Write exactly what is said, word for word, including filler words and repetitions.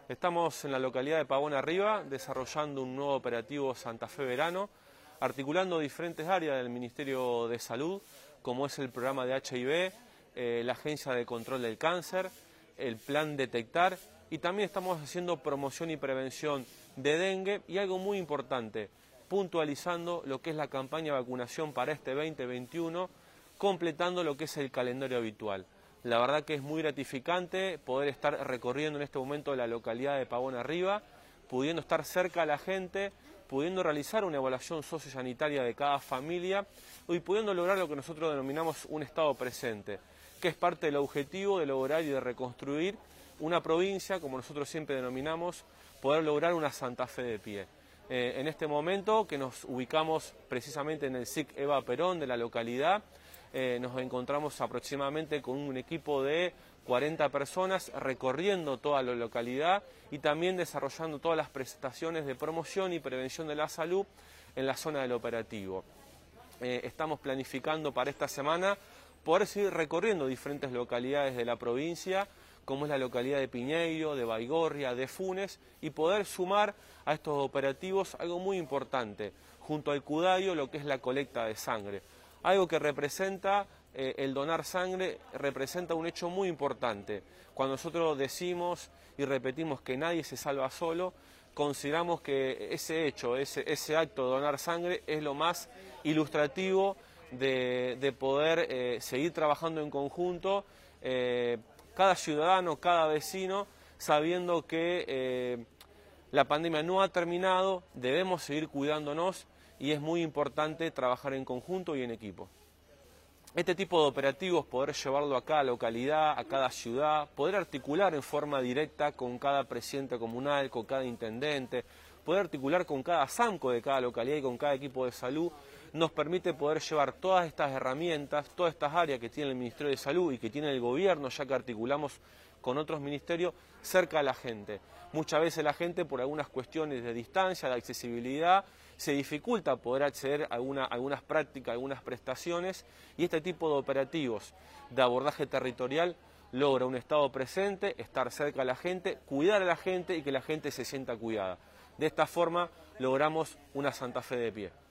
Estamos en la localidad de Pavón Arriba desarrollando un nuevo operativo Santa Fe Verano, articulando diferentes áreas del Ministerio de Salud, como es el programa de H I V, eh, la Agencia de Control del Cáncer, el Plan Detectar, y también estamos haciendo promoción y prevención de dengue y algo muy importante, puntualizando lo que es la campaña de vacunación para este veinte veintiuno, completando lo que es el calendario habitual. La verdad que es muy gratificante poder estar recorriendo en este momento la localidad de Pavón Arriba, pudiendo estar cerca a la gente, pudiendo realizar una evaluación sociosanitaria de cada familia y pudiendo lograr lo que nosotros denominamos un estado presente, que es parte del objetivo de lograr y de reconstruir una provincia, como nosotros siempre denominamos, poder lograr una Santa Fe de pie. Eh, en este momento que nos ubicamos precisamente en el S I C Eva Perón de la localidad, Eh, nos encontramos aproximadamente con un equipo de cuarenta personas recorriendo toda la localidad y también desarrollando todas las prestaciones de promoción y prevención de la salud en la zona del operativo. Eh, estamos planificando para esta semana poder seguir recorriendo diferentes localidades de la provincia, como es la localidad de Piñeiro, de Baigorria, de Funes, y poder sumar a estos operativos algo muy importante, junto al Cudayo, lo que es la colecta de sangre. Algo que representa, eh, el donar sangre, representa un hecho muy importante. Cuando nosotros decimos y repetimos que nadie se salva solo, consideramos que ese hecho, ese, ese acto de donar sangre es lo más ilustrativo de, de poder eh, seguir trabajando en conjunto, eh, cada ciudadano, cada vecino, sabiendo que eh, la pandemia no ha terminado, debemos seguir cuidándonos, y es muy importante trabajar en conjunto y en equipo. Este tipo de operativos, poder llevarlo a cada localidad, a cada ciudad, poder articular en forma directa con cada presidente comunal, con cada intendente, poder articular con cada SAMCO de cada localidad y con cada equipo de salud, nos permite poder llevar todas estas herramientas, todas estas áreas que tiene el Ministerio de Salud y que tiene el gobierno, ya que articulamos con otros ministerios, cerca a la gente. Muchas veces la gente, por algunas cuestiones de distancia, de accesibilidad, se dificulta poder acceder a alguna, algunas prácticas, algunas prestaciones, y este tipo de operativos de abordaje territorial logra un estado presente, estar cerca a la gente, cuidar a la gente y que la gente se sienta cuidada. De esta forma logramos una Santa Fe de pie.